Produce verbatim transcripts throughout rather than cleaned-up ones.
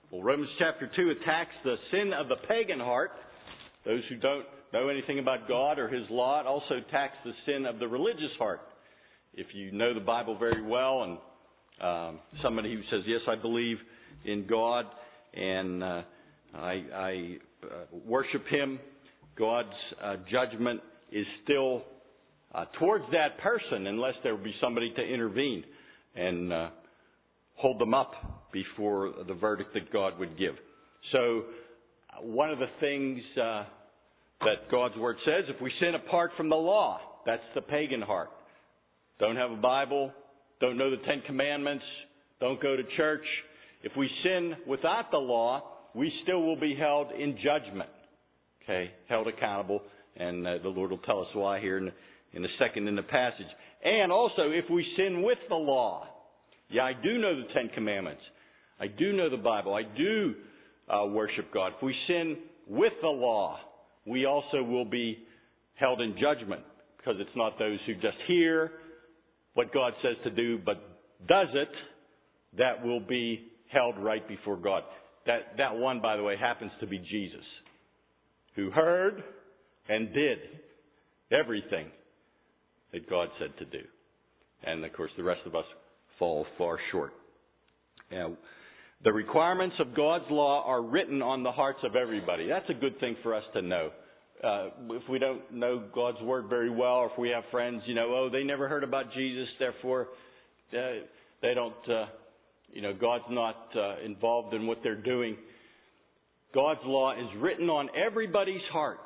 Well, Romans chapter two attacks the sin of the pagan heart. Those who don't know anything about God or His law. It also attacks the sin of the religious heart. If you know the Bible very well and um, somebody who says, yes, I believe in God and uh, I, I uh, worship Him, God's uh, judgment is still uh, towards that person unless there would be somebody to intervene and uh, hold them up before the verdict that God would give. So uh, one of the things uh, that God's Word says, if we sin apart from the law, that's the pagan heart. Don't have a Bible, don't know the Ten Commandments, don't go to church. If we sin without the law, we still will be held in judgment. Okay, held accountable, and uh, the Lord will tell us why here in, in a second in the passage. And also, if we sin with the law, yeah, I do know the Ten Commandments. I do know the Bible. I do uh, worship God. If we sin with the law, we also will be held in judgment, because it's not those who just hear what God says to do, but does it, that will be held right before God. That, that one, by the way, happens to be Jesus, who heard and did everything that God said to do. And, of course, the rest of us fall far short. Now, the requirements of God's law are written on the hearts of everybody. That's a good thing for us to know. Uh, if we don't know God's Word very well, or if we have friends, you know, oh, they never heard about Jesus, therefore uh, they don't, uh, you know, God's not uh, involved in what they're doing. God's law is written on everybody's heart.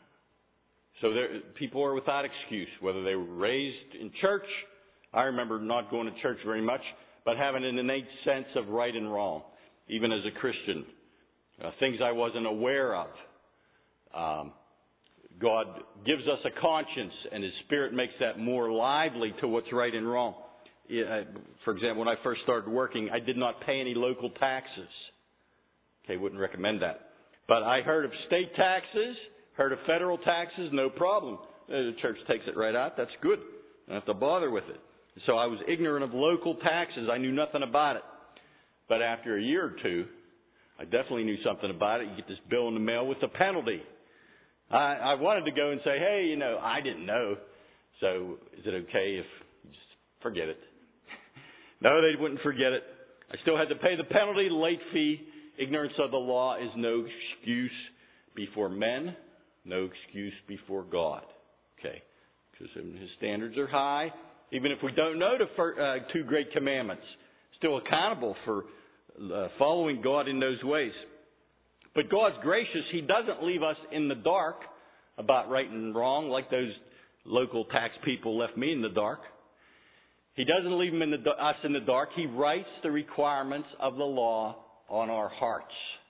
So there, people are without excuse, whether they were raised in church. I remember not going to church very much, but having an innate sense of right and wrong, even as a Christian. Uh, things I wasn't aware of. Um, God gives us a conscience, and His Spirit makes that more lively to what's right and wrong. For example, when I first started working, I did not pay any local taxes. Okay, wouldn't recommend that. But I heard of state taxes, heard of federal taxes, no problem. The church takes it right out. That's good. Don't have to bother with it. So I was ignorant of local taxes. I knew nothing about it. But after a year or two, I definitely knew something about it. You get this bill in the mail with a penalty. I, I wanted to go and say, hey, you know, I didn't know. So is it okay if you just forget it? No, they wouldn't forget it. I still had to pay the penalty, the late fee. Ignorance of the law is no excuse before men, no excuse before God. Okay, because His standards are high. Even if we don't know the first, uh, two great commandments, still accountable for uh, following God in those ways. But God's gracious. He doesn't leave us in the dark about right and wrong like those local tax people left me in the dark. He doesn't leave them in the, us in the dark. He writes the requirements of the law on our hearts.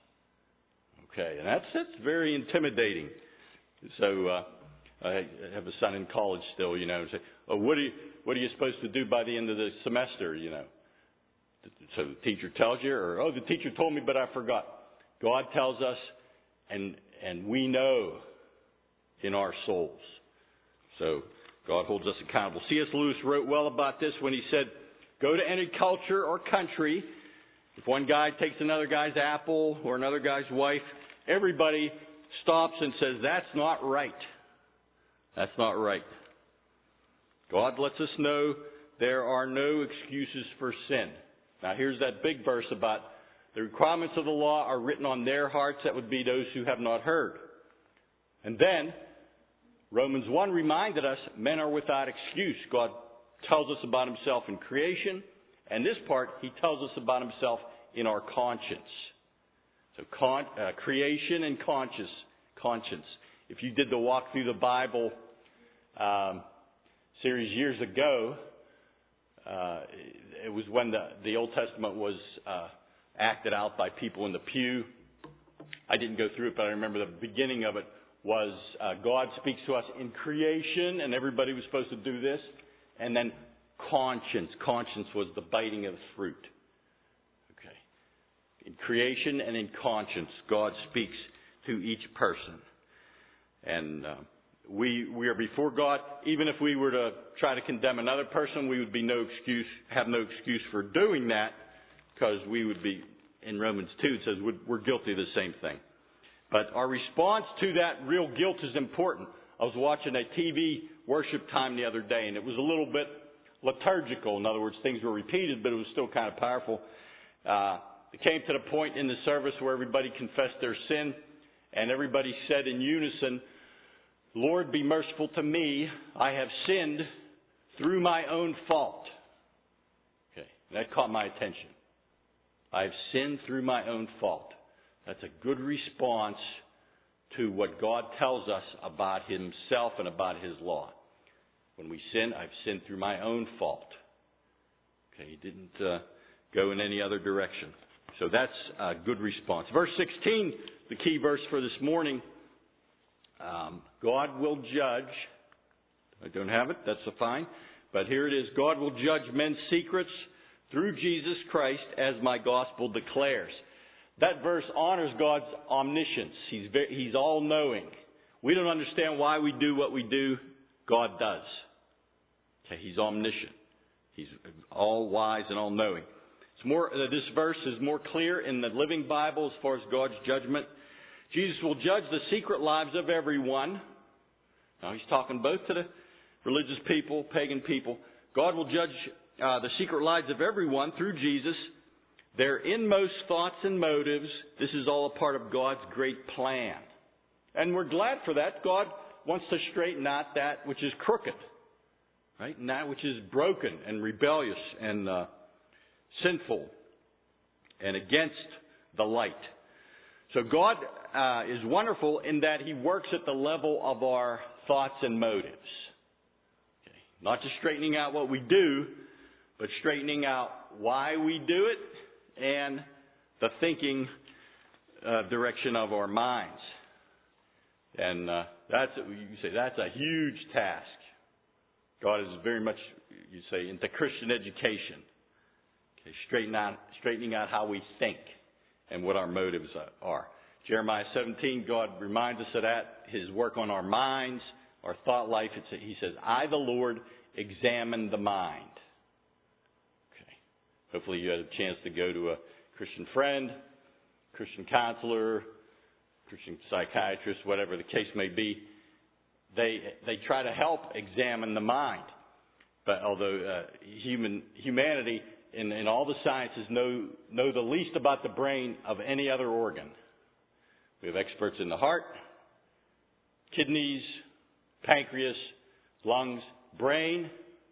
Okay, and that's, that's very intimidating. So uh, I have a son in college still, you know, and say, oh, what are you, what are you supposed to do by the end of the semester, you know? So the teacher tells you, or, oh, the teacher told me, but I forgot. God tells us, and and we know in our souls. So God holds us accountable. C S Lewis wrote well about this when he said, go to any culture or country. If one guy takes another guy's apple or another guy's wife, everybody stops and says, that's not right. That's not right. God lets us know there are no excuses for sin. Now here's that big verse about the requirements of the law are written on their hearts. That would be those who have not heard. And then, Romans one reminded us, men are without excuse. God tells us about Himself in creation. And this part, He tells us about Himself in our conscience. So con- uh, creation and conscience. conscience. If you did the Walk Through the Bible um, series years ago, uh, it was when the, the Old Testament was uh, acted out by people in the pew. I didn't go through it, but I remember the beginning of it was uh, God speaks to us in creation, and everybody was supposed to do this. And then conscience. Conscience was the biting of the fruit. Okay. In creation and in conscience, God speaks to each person. And uh, we we are before God. Even if we were to try to condemn another person, we would be no excuse, have no excuse for doing that, because we would be in Romans two, it says we're, we're guilty of the same thing. But our response to that real guilt is important. I was watching a T V worship time the other day, and it was a little bit liturgical. In other words, things were repeated, but it was still kind of powerful. Uh, it came to the point in the service where everybody confessed their sin, and everybody said in unison, "Lord, be merciful to me. I have sinned through my own fault." Okay, that caught my attention. I have sinned through my own fault. That's a good response to what God tells us about Himself and about His law. When we sin, I've sinned through my own fault. Okay, He didn't uh, go in any other direction. So that's a good response. Verse sixteen, the key verse for this morning. Um, God will judge. I don't have it. That's a fine. But here it is. God will judge men's secrets through Jesus Christ, as my gospel declares. That verse honors God's omniscience. He's very, He's all-knowing. We don't understand why we do what we do. God does. Okay, He's omniscient. He's all-wise and all-knowing. It's more. Uh, this verse is more clear in the Living Bible as far as God's judgment. Jesus will judge the secret lives of everyone. Now, He's talking both to the religious people, pagan people. God will judge uh, the secret lives of everyone through Jesus. Their inmost thoughts and motives. This is all a part of God's great plan. And we're glad for that. God wants to straighten out that which is crooked, right? And that which is broken and rebellious and uh, sinful and against the light. So God uh, is wonderful in that He works at the level of our thoughts and motives. Okay. Not just straightening out what we do, but straightening out why we do it and the thinking uh, direction of our minds. And uh, that's, you say, that's a huge task. God is very much, you say, into Christian education. Okay, straighten out, straightening out how we think and what our motives are. Jeremiah seventeen, God reminds us of that. His work on our minds, our thought life. It's, he says, "I, the Lord, examine the mind." Hopefully you had a chance to go to a Christian friend, Christian counselor, Christian psychiatrist, whatever the case may be. They they try to help examine the mind. But although uh, human humanity in, in all the sciences know know the least about the brain of any other organ. We have experts in the heart, kidneys, pancreas, lungs, brain.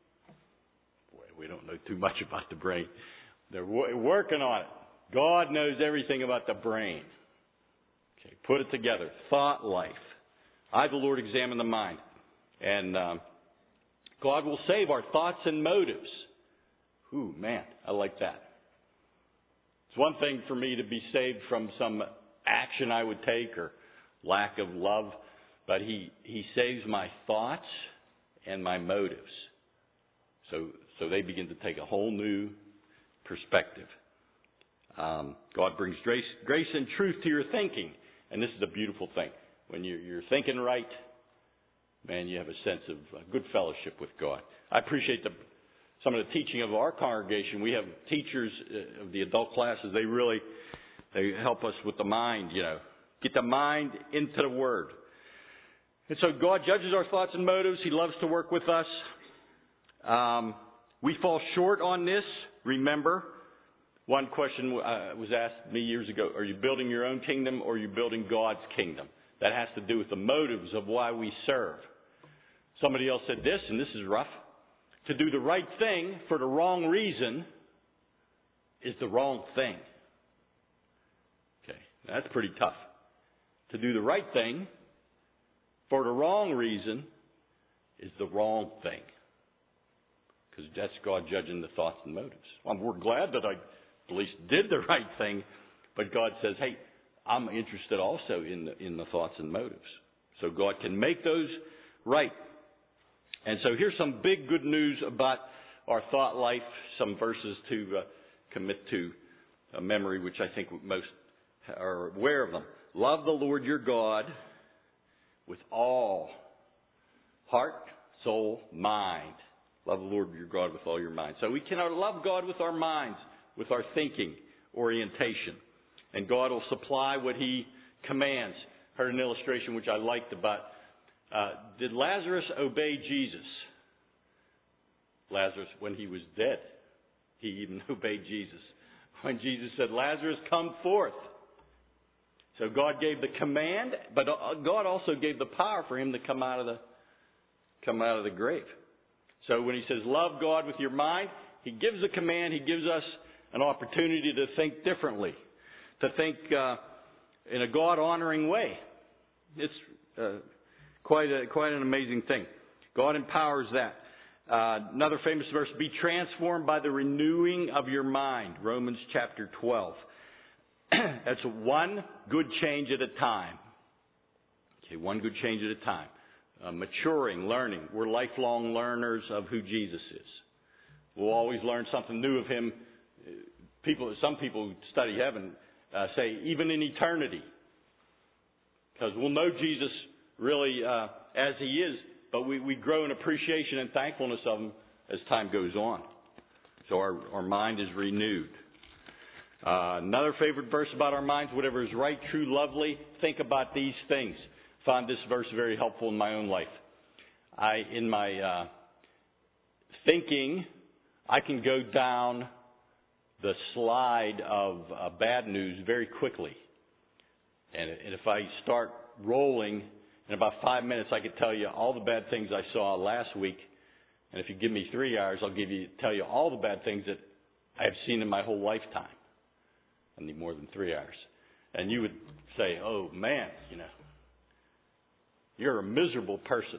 We don't know too much about the brain. They're w- working on it. God knows everything about the brain. Okay, put it together. Thought life. I, the Lord, examine the mind. And um, God will save our thoughts and motives. Ooh, man, I like that. It's one thing for me to be saved from some action I would take or lack of love, but He, he saves my thoughts and my motives. So So they begin to take a whole new perspective. Um, God brings grace, grace and truth to your thinking. And this is a beautiful thing. When you're, you're thinking right, man, you have a sense of uh, good fellowship with God. I appreciate the, some of the teaching of our congregation. We have teachers uh, of the adult classes. They really they help us with the mind, you know. Get the mind into the Word. And so God judges our thoughts and motives. He loves to work with us. Um, we fall short on this. Remember, one question uh, was asked me years ago, are you building your own kingdom or are you building God's kingdom? That has to do with the motives of why we serve. Somebody else said this, and this is rough. To do the right thing for the wrong reason is the wrong thing. Okay, that's pretty tough. To do the right thing for the wrong reason is the wrong thing. Because that's God judging the thoughts and motives. Well, we're glad that I at least did the right thing, but God says, hey, I'm interested also in the, in the thoughts and motives. So God can make those right. And so here's some big good news about our thought life, some verses to uh, commit to a memory, which I think most are aware of them. Love the Lord your God with all heart, soul, mind. Love the Lord your God with all your mind. So we can love God with our minds, with our thinking, orientation. And God will supply what He commands. Heard an illustration which I liked about, uh, did Lazarus obey Jesus? Lazarus, when he was dead, he even obeyed Jesus. When Jesus said, Lazarus, come forth. So God gave the command, but God also gave the power for him to come out of the come out of the grave. So when He says, love God with your mind, He gives a command. He gives us an opportunity to think differently, to think uh, in a God-honoring way. It's uh, quite a, quite an amazing thing. God empowers that. Uh, another famous verse, be transformed by the renewing of your mind. Romans chapter twelve. That's one good change at a time. Okay, one good change at a time. Uh, maturing, learning. We're lifelong learners of who Jesus is. We'll always learn something new of Him. People, some people who study heaven uh, say even in eternity, because we'll know Jesus really uh, as He is, but we, we grow in appreciation and thankfulness of Him as time goes on. So our, our mind is renewed. Uh, another favorite verse about our minds, whatever is right, true, lovely, think about these things. Found this verse very helpful in my own life. I, in my uh, thinking, I can go down the slide of uh, bad news very quickly. And, and if I start rolling, in about five minutes I could tell you all the bad things I saw last week. And if you give me three hours, I'll give you tell you all the bad things that I have seen in my whole lifetime. I need more than three hours. And you would say, oh man, you know, you're a miserable person.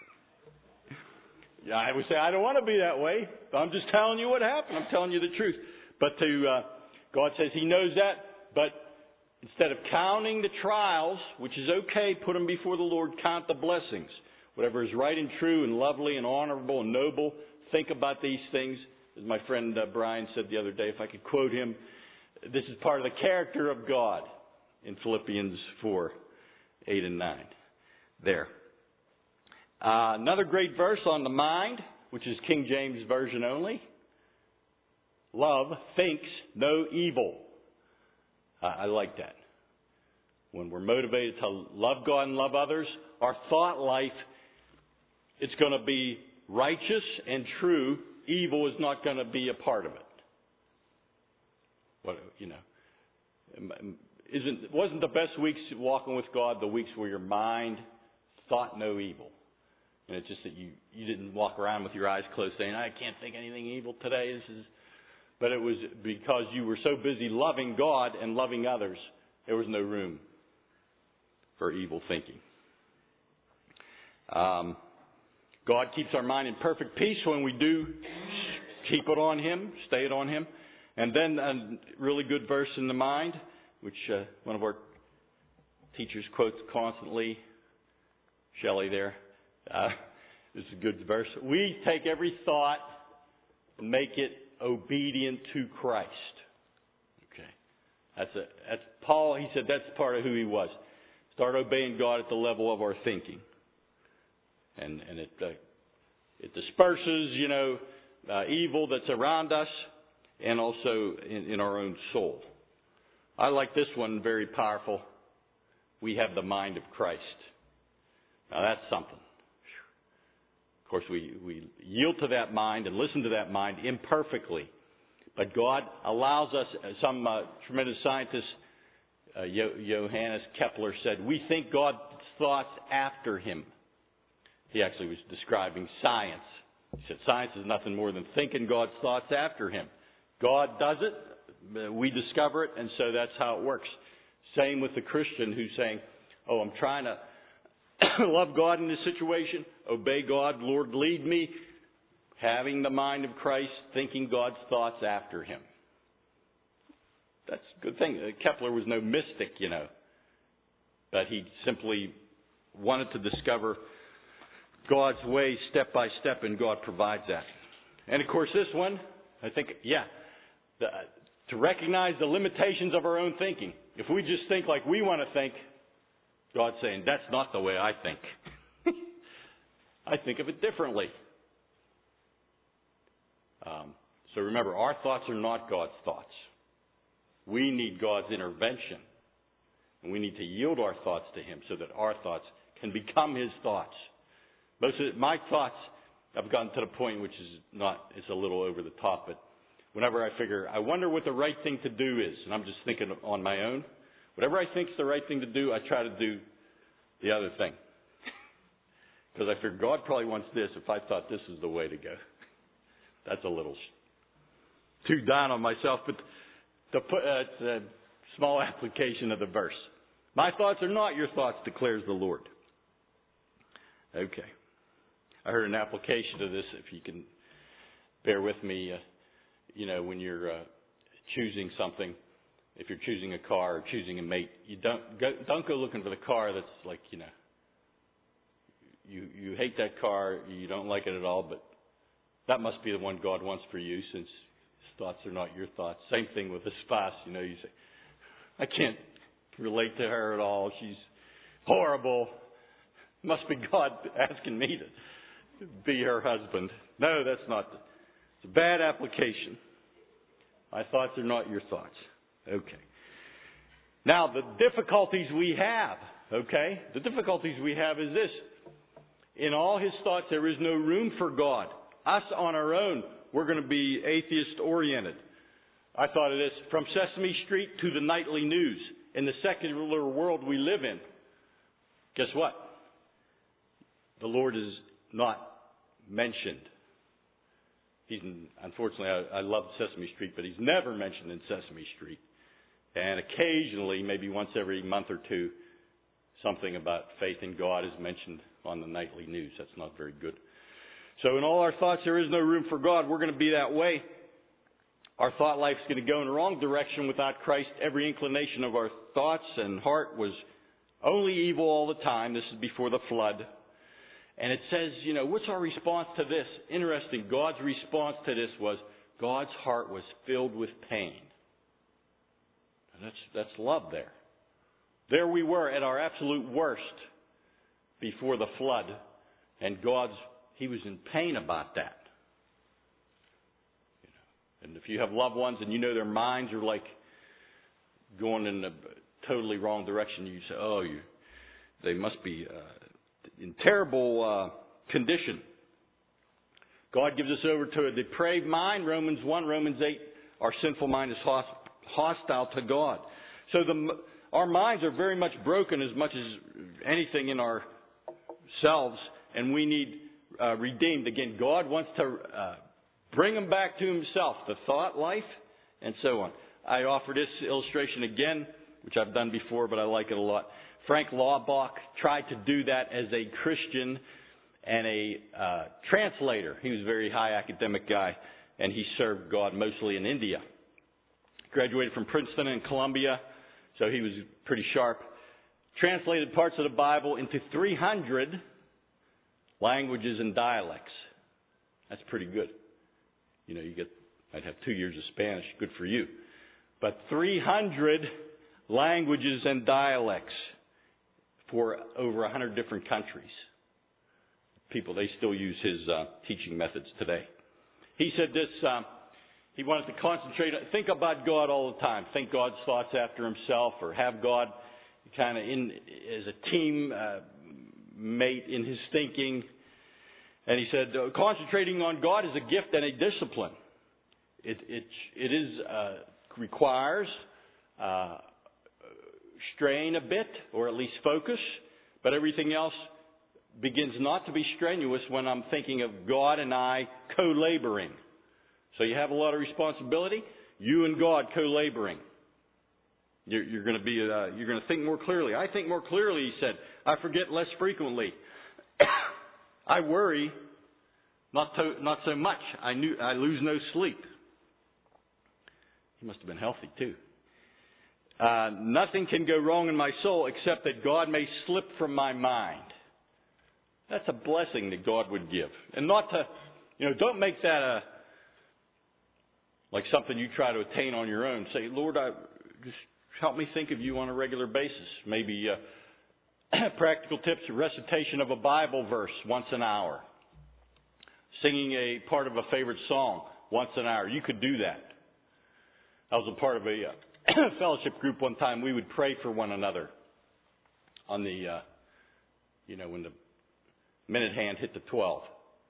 Yeah, I would say, I don't want to be that way. I'm just telling you what happened. I'm telling you the truth. But to, uh, God says He knows that. But instead of counting the trials, which is okay, put them before the Lord, count the blessings. Whatever is right and true and lovely and honorable and noble, think about these things. As my friend uh, Brian said the other day, if I could quote him, this is part of the character of God in Philippians four, eight and nine. There. Uh, another great verse on the mind, which is King James Version only. Love thinks no evil. Uh, I like that. When we're motivated to love God and love others, our thought life, it's going to be righteous and true. Evil is not going to be a part of it. What, you know, isn't wasn't the best weeks walking with God the weeks where your mind thought no evil? And it's just that you, you didn't walk around with your eyes closed saying, I can't think anything evil today. This is, but it was because you were so busy loving God and loving others, there was no room for evil thinking. Um, God keeps our mind in perfect peace when we do keep it on Him, stay it on Him. And then a really good verse in the mind, which uh, one of our teachers quotes constantly, Shelley there. Uh, this is a good verse. We take every thought and make it obedient to Christ. Okay, that's a that's Paul. He said that's part of who he was. Start obeying God at the level of our thinking, and and it uh, it disperses, you know, uh, evil that's around us, and also in, in our own soul. I like this one, very powerful. We have the mind of Christ. Now that's something. Of course, we, we yield to that mind and listen to that mind imperfectly. But God allows us, some uh, tremendous scientist, uh, jo- Johannes Kepler said, we think God's thoughts after Him. He actually was describing science. He said science is nothing more than thinking God's thoughts after Him. God does it, we discover it, and so that's how it works. Same with the Christian who's saying, oh, I'm trying to love God in this situation, obey God, Lord, lead me, having the mind of Christ, thinking God's thoughts after Him. That's a good thing. Kepler was no mystic, you know, but he simply wanted to discover God's way step by step, and God provides that. And of course, this one, I think, yeah, the, to recognize the limitations of our own thinking. If we just think like we want to think, God's saying, that's not the way I think. I think of it differently. Um, so remember, our thoughts are not God's thoughts. We need God's intervention. And we need to yield our thoughts to Him so that our thoughts can become His thoughts. Most of my thoughts, I've gotten to the point which is not, it's a little over the top, but whenever I figure, I wonder what the right thing to do is, and I'm just thinking on my own, whatever I think is the right thing to do, I try to do the other thing. Because I figure God probably wants this if I thought this is the way to go. That's a little too down on myself, but to put uh, it's a small application of the verse. My thoughts are not your thoughts, declares the Lord. Okay. I heard an application of this, if you can bear with me. Uh, you know, when you're uh, choosing something, if you're choosing a car or choosing a mate, you don't go, don't go looking for the car that's like, you know, you you hate that car, you don't like it at all, but that must be the one God wants for you, since His thoughts are not your thoughts. Same thing with a spouse. You know, you say, I can't relate to her at all. She's horrible. Must be God asking me to be her husband. No, that's not. The, it's a bad application. My thoughts are not your thoughts. Okay. Now, the difficulties we have, okay, the difficulties we have is this. In all His thoughts, there is no room for God. Us on our own, we're going to be atheist-oriented. I thought of this, from Sesame Street to the nightly news. In the secular world we live in, guess what? The Lord is not mentioned. He's, unfortunately, I, I love Sesame Street, but He's never mentioned in Sesame Street. And occasionally, maybe once every month or two, something about faith in God is mentioned on the nightly news. That's not very good. So in all our thoughts, there is no room for God. We're going to be that way. Our thought life is going to go in the wrong direction without Christ. Every inclination of our thoughts and heart was only evil all the time. This is before the flood. And it says, you know, what's our response to this? Interesting. God's response to this was, God's heart was filled with pain. And that's, that's love there. There we were at our absolute worst before the flood. And God's, He was in pain about that. You know, and if you have loved ones and you know their minds are like going in a totally wrong direction, you say, oh, you, they must be uh, in terrible uh, condition. God gives us over to a depraved mind. Romans one, Romans eight, our sinful mind is hostile to God. So the, our minds are very much broken as much as anything in ourselves, and we need uh, redeemed. Again, God wants to uh, bring them back to Himself, the thought life, and so on. I offer this illustration again, which I've done before, but I like it a lot. Frank Laubach tried to do that as a Christian and a uh, translator. He was a very high academic guy, and he served God mostly in India. Graduated from Princeton and Columbia, so he was pretty sharp. Translated parts of the Bible into three hundred languages and dialects. That's pretty good. You know, you get, might have two years of Spanish. Good for you. But three hundred languages and dialects for over one hundred different countries. People, they still use his uh, teaching methods today. He said this, uh, he wanted to concentrate, think about God all the time. Think God's thoughts after Himself, or have God kind of in as a team uh, mate in his thinking. And he said, uh, concentrating on God is a gift and a discipline. It it it is uh, requires uh, strain a bit, or at least focus, but everything else begins not to be strenuous when I'm thinking of God and I co-laboring. So you have a lot of responsibility. You and God co-laboring. You're, you're going to be. Uh, you're going to think more clearly. I think more clearly, he said. I forget less frequently. I worry not to, not so much. I knew I lose no sleep. He must have been healthy too. Uh, nothing can go wrong in my soul except that God may slip from my mind. That's a blessing that God would give. And not to, you know, don't make that a, like something you try to attain on your own. Say, Lord, I just help me think of You on a regular basis. Maybe uh, practical tips, recitation of a Bible verse once an hour. Singing a part of a favorite song once an hour. You could do that. I was a part of a fellowship group one time, we would pray for one another on the, uh, you know, when the minute hand hit the twelve.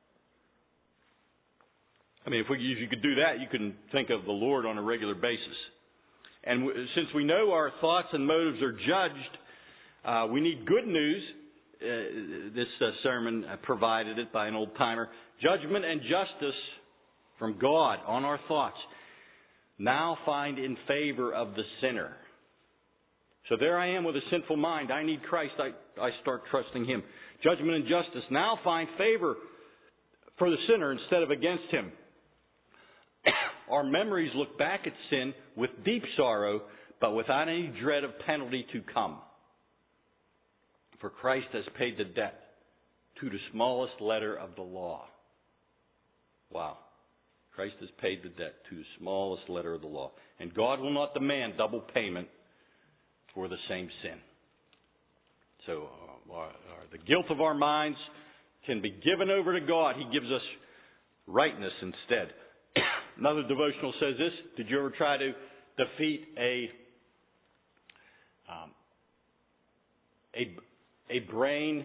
I mean, if, we, if you could do that, you can think of the Lord on a regular basis. And w- since we know our thoughts and motives are judged, uh, we need good news. Uh, this uh, sermon uh, provided it by an old timer. Judgment and justice from God on our thoughts now find in favor of the sinner. So there I am with a sinful mind. I need Christ. I, I start trusting Him. Judgment and justice now find favor for the sinner instead of against him. Our memories look back at sin with deep sorrow, but without any dread of penalty to come. For Christ has paid the debt to the smallest letter of the law. Wow. Christ has paid the debt to the smallest letter of the law. And God will not demand double payment for the same sin. So uh, our, our, the guilt of our minds can be given over to God. He gives us rightness instead. Another devotional says this. Did you ever try to defeat a um, a, a brain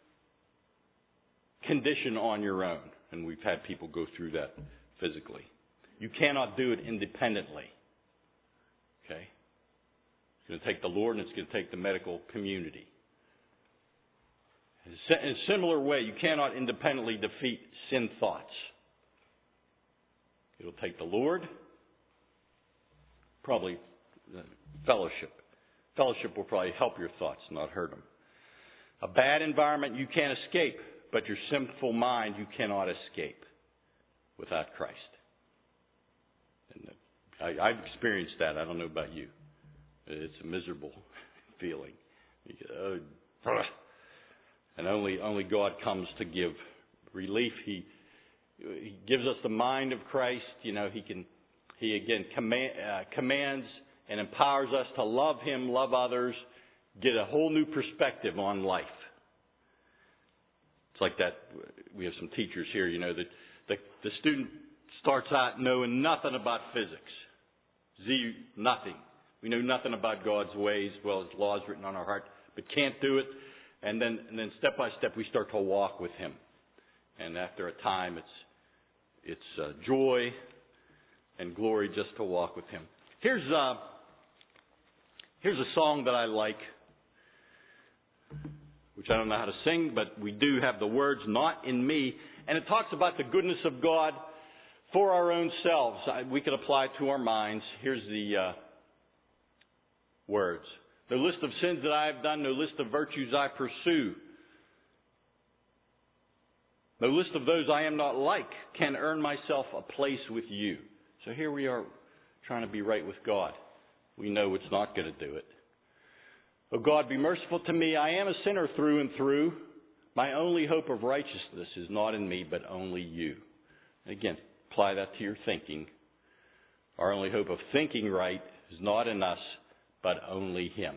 condition on your own? And we've had people go through that physically. You cannot do it independently. Okay? It's going to take the Lord, and it's going to take the medical community. In a similar way, you cannot independently defeat sin thoughts. It'll take the Lord, probably fellowship. Fellowship will probably help your thoughts, not hurt them. A bad environment you can't escape, but your sinful mind you cannot escape without Christ. And I, I've experienced that. I don't know about you. It's a miserable feeling. You go, oh, and only only God comes to give relief. He He gives us the mind of Christ. You know, He can, He again command, uh, commands and empowers us to love Him, love others, get a whole new perspective on life. It's like that. We have some teachers here. You know, that the, the student starts out knowing nothing about physics, Z, nothing. We know nothing about God's ways, well as laws written on our heart, but can't do it. And then, and then step by step, we start to walk with Him. And after a time, it's it's uh, joy and glory just to walk with Him. Here's uh, here's a song that I like, which I don't know how to sing, but we do have the words, "Not in me," and it talks about the goodness of God for our own selves. I, we could apply it to our minds. Here's the uh, words: "No list of sins that I have done, no list of virtues I pursue. No list of those I am not like can earn myself a place with you." So here we are trying to be right with God. We know it's not going to do it. "Oh God, be merciful to me. I am a sinner through and through. My only hope of righteousness is not in me, but only you." Again, apply that to your thinking. Our only hope of thinking right is not in us, but only Him.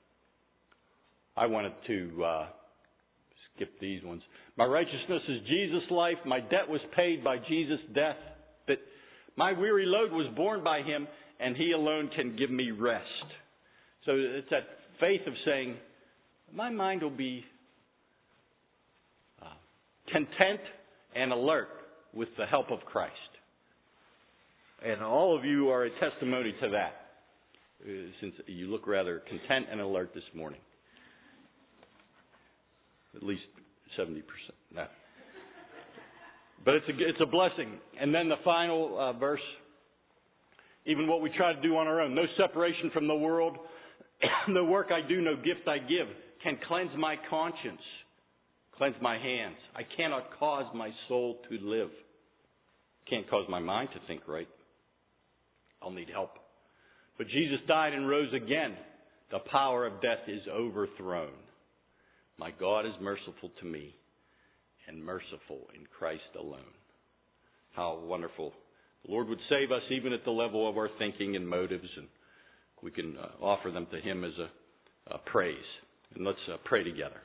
I wanted to uh, skip these ones. "My righteousness is Jesus' life. My debt was paid by Jesus' death. That my weary load was borne by Him, and He alone can give me rest." So it's that faith of saying, my mind will be uh, content and alert with the help of Christ. And all of you are a testimony to that, uh, since you look rather content and alert this morning. At least seventy percent. No. But it's a, it's a blessing. And then the final uh, verse, "Even what we try to do on our own, no separation from the world, no work I do, no gift I give, can cleanse my conscience, cleanse my hands. I cannot cause my soul to live." Can't cause my mind to think right. I'll need help. "But Jesus died and rose again. The power of death is overthrown. My God is merciful to me, and merciful in Christ alone." How wonderful. The Lord would save us even at the level of our thinking and motives, and we can uh, offer them to Him as a, a praise. And let's uh, pray together.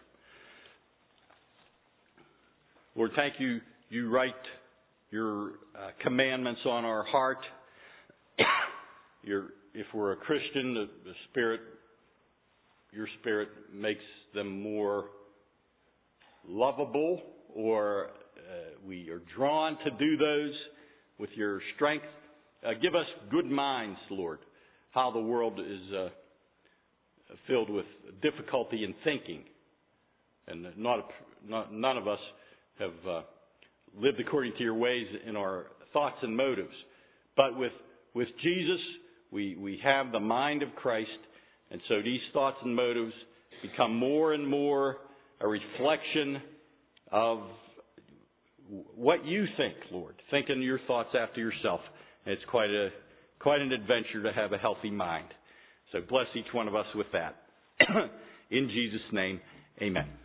Lord, thank you. You write your uh, commandments on our heart. Your if we're a Christian, the, the Spirit, your Spirit makes them more lovable, or uh, we are drawn to do those with your strength. Uh, give us good minds, Lord, how the world is uh, filled with difficulty in thinking. And not, not none of us have uh, lived according to your ways in our thoughts and motives. But with, with Jesus, we, we have the mind of Christ. And so these thoughts and motives become more and more a reflection of what you think, Lord. Thinking your thoughts after yourself. And it's quite a quite an adventure to have a healthy mind. So bless each one of us with that. In Jesus' name, amen.